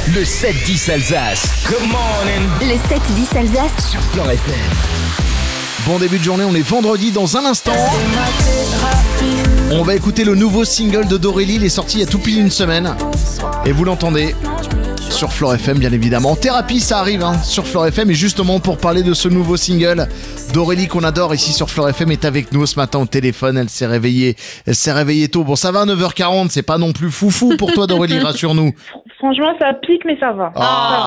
Le 7-10 Alsace. Good morning. Le 7-10 Alsace Sur Fleure FM. Bon début de journée, on est vendredi dans un instant. On va écouter le nouveau single de Dorélie, il est sorti il y a tout pile une semaine. Et vous l'entendez sur Fleure FM bien évidemment. Thérapie, ça arrive sur Fleure FM. Et justement pour parler de ce nouveau single, Dorélie qu'on adore ici sur Fleure FM est avec nous ce matin au téléphone. Elle s'est réveillée tôt. Bon ça va à 9h40, c'est pas non plus foufou pour toi Dorélie, rassure-nous. Franchement, ça pique, mais ça va.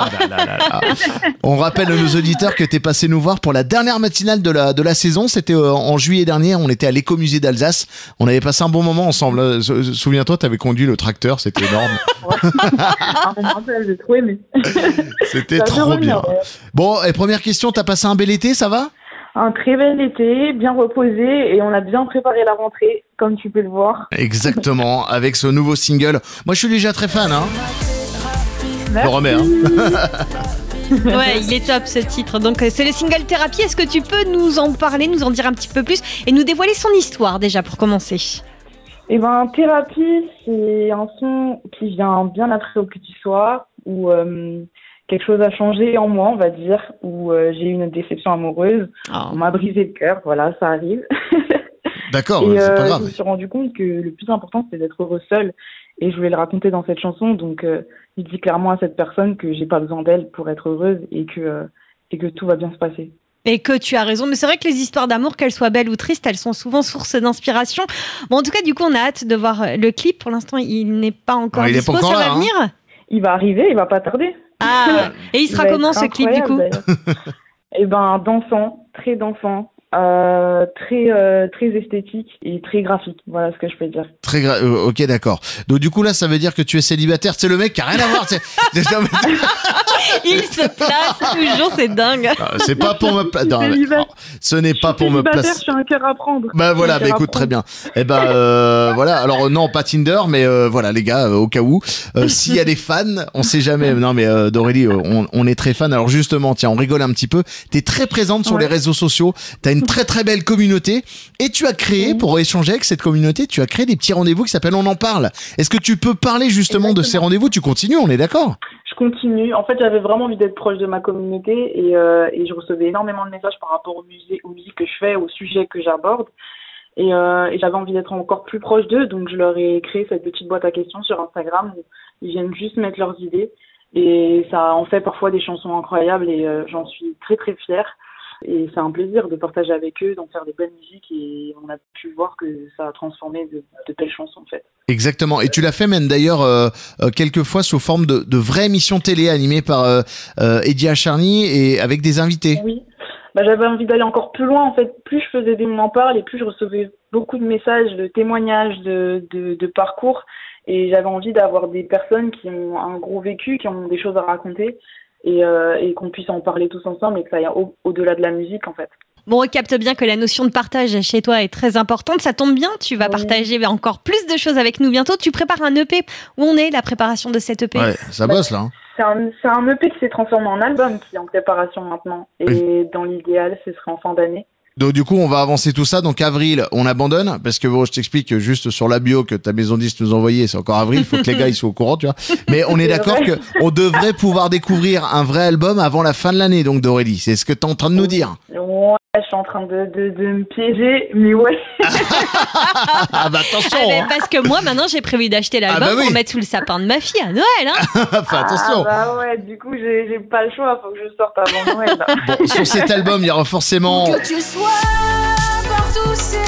On rappelle à nos auditeurs que t'es passé nous voir pour la dernière matinale de la saison. C'était en juillet dernier. On était à l'écomusée d'Alsace. On avait passé un bon moment ensemble. Souviens-toi, t'avais conduit le tracteur. C'était énorme. J'ai trop aimé. C'était trop bien. Bon, et première question, t'as passé un bel été, ça va ? Un très bel été, bien reposé, et on a bien préparé la rentrée, comme tu peux le voir. Exactement, avec ce nouveau single. Moi, je suis déjà très fan. Je le remets. Ouais, il est top ce titre. Donc c'est le single Thérapie. Est-ce que tu peux nous en parler, nous en dire un petit peu plus et nous dévoiler son histoire déjà pour commencer ? Eh ben, Thérapie, c'est un son qui vient bien après Au Petit Soir, où quelque chose a changé en moi, on va dire, où j'ai eu une déception amoureuse. On m'a brisé le cœur, voilà, ça arrive. D'accord, et c'est pas grave. je me suis rendu compte que le plus important, c'était d'être heureux seul. Et je voulais le raconter dans cette chanson, donc il dit clairement à cette personne que j'ai pas besoin d'elle pour être heureuse et que tout va bien se passer. Et que tu as raison, mais c'est vrai que les histoires d'amour, qu'elles soient belles ou tristes, elles sont souvent source d'inspiration. Bon, en tout cas, du coup, on a hâte de voir le clip. Pour l'instant, il n'est pas encore dispo, ça va venir ? Il va arriver, il va pas tarder. Ah, et il sera comment ce clip du coup ? Eh ben, dansant, très dansant. Très esthétique et très graphique, voilà ce que je peux dire. Ok, d'accord. Donc du coup là, ça veut dire que tu es célibataire. C'est le mec qui a rien à voir. Il se place toujours, c'est dingue. C'est pas pour me placer. Ce n'est pas pour me placer. Je suis un cœur à prendre. Bah voilà, écoute, très bien. Et voilà. Alors non, pas Tinder, mais voilà les gars, au cas où, s'il y a des fans, on sait jamais. Non mais Dorélie, on est très fan. Alors justement, tiens, on rigole un petit peu. T'es très présente sur les réseaux sociaux. T'as une très très belle communauté et tu as créé, pour échanger avec cette communauté, tu as créé des petits rendez-vous qui s'appellent On en parle. Est-ce que tu peux parler justement de ces rendez-vous ? Tu continues, on est d'accord ? Je continue. En fait, j'avais vraiment envie d'être proche de ma communauté et je recevais énormément de messages par rapport aux musiques que je fais, aux sujets que j'aborde. Et j'avais envie d'être encore plus proche d'eux, donc je leur ai créé cette petite boîte à questions sur Instagram où ils viennent juste mettre leurs idées. Et ça en fait parfois des chansons incroyables et j'en suis très très fière. Et c'est un plaisir de partager avec eux, d'en faire des belles musiques et on a pu voir que ça a transformé de belles chansons en fait. Exactement, et tu l'as fait même d'ailleurs quelques fois sous forme de vraies émissions télé animées par Eddie Acharny et avec des invités. Oui, j'avais envie d'aller encore plus loin en fait. Plus je faisais des On en parle et plus je recevais beaucoup de messages, de témoignages, de parcours et j'avais envie d'avoir des personnes qui ont un gros vécu, qui ont des choses à raconter. Et qu'on puisse en parler tous ensemble et que ça aille au-delà de la musique en fait. Bon, on capte bien que la notion de partage chez toi est très importante. Ça tombe bien, tu vas partager encore plus de choses avec nous bientôt. Tu prépares un EP. Où on est la préparation de cet EP ? Ouais, ça bosse là. C'est un EP qui s'est transformé en album qui est en préparation maintenant. Et dans l'idéal, ce serait en fin d'année. Donc du coup, on va avancer tout ça. Donc avril, on abandonne parce que bon, je t'explique juste sur la bio que ta maison 10 nous a envoyé, c'est encore avril, il faut que les gars ils soient au courant, tu vois. Mais on est d'accord que on devrait pouvoir découvrir un vrai album avant la fin de l'année, donc Dorélie, c'est ce que tu es en train de nous dire. Ouais, je suis en train de me piéger, mais ouais. Ah bah attention. Parce que moi maintenant j'ai prévu d'acheter l'album pour mettre sous le sapin de ma fille à Noël. Fais attention. Bah ouais, du coup j'ai pas le choix, faut que je sorte avant Noël. Bon, sur cet album, il y aura forcément. Que tu sois partout, c'est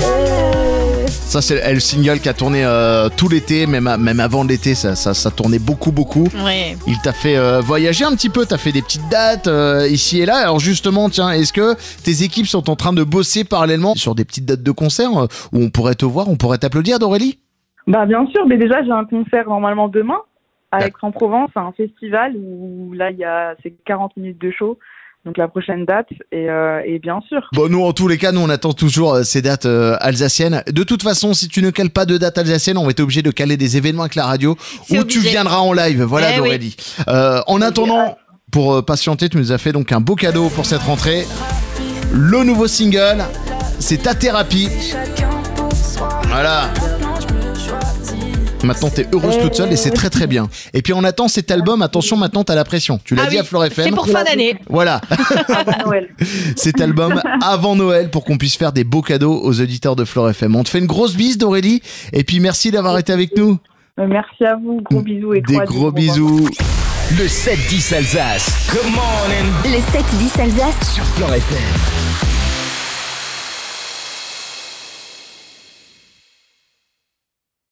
Ça c'est le single qui a tourné tout l'été, même avant l'été, ça tournait beaucoup. Ouais. Il t'a fait voyager un petit peu, t'as fait des petites dates ici et là. Alors justement, tiens, est-ce que tes équipes sont en train de bosser parallèlement sur des petites dates de concert où on pourrait te voir, on pourrait t'applaudir, Dorélie ? Bah bien sûr, mais déjà j'ai un concert normalement demain à Aix-en-Provence, un festival où là c'est 40 minutes de show. Donc la prochaine date et bien sûr. Bon, nous en tous les cas, on attend toujours ces dates alsaciennes. De toute façon, si tu ne cales pas de date alsacienne, on va être obligé de caler des événements avec la radio où tu viendras en live. Voilà, Dorélie. En attendant, pour patienter, tu nous as fait donc un beau cadeau pour cette rentrée. Le nouveau single, c'est Ta Thérapie. Voilà. Maintenant, t'es heureuse toute seule et c'est très très bien. Et puis on attend cet album. Attention, maintenant t'as la pression. Tu l'as dit à Flore FM. C'est pour fin d'année. Voilà. Avant Noël. Cet album avant Noël pour qu'on puisse faire des beaux cadeaux aux auditeurs de Flore FM. On te fait une grosse bise d'Aurélie et puis merci d'avoir été avec nous. Merci à vous, gros bisous et des gros bisous. Le 7-10 Alsace. Good morning. Le 7-10 Alsace sur Flore FM.